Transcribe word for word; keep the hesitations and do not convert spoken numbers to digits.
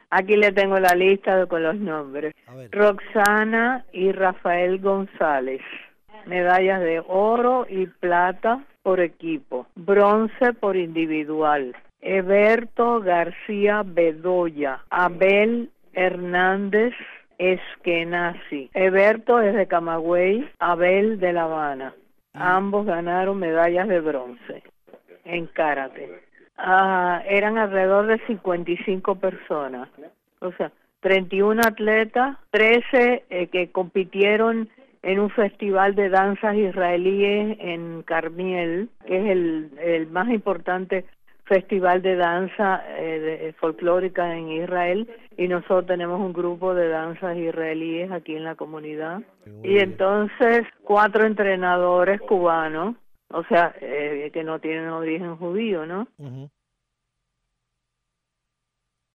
Aquí le tengo la lista con los nombres. A ver. Roxana y Rafael González, medallas de oro y plata por equipo, bronce por individual. Eberto García Bedoya, Abel Hernández Eskenazi. Eberto es de Camagüey, Abel de La Habana. Ambos ganaron medallas de bronce en karate. Ah, eran alrededor de cincuenta y cinco personas, o sea, treinta y uno atletas, trece eh, que compitieron en un festival de danzas israelíes en Carmiel, que es el, el más importante festival de danza eh, de, folclórica en Israel, y nosotros tenemos un grupo de danzas israelíes aquí en la comunidad. Muy Y bien. entonces cuatro entrenadores cubanos, o sea, eh, que no tienen origen judío, ¿no? Uh-huh.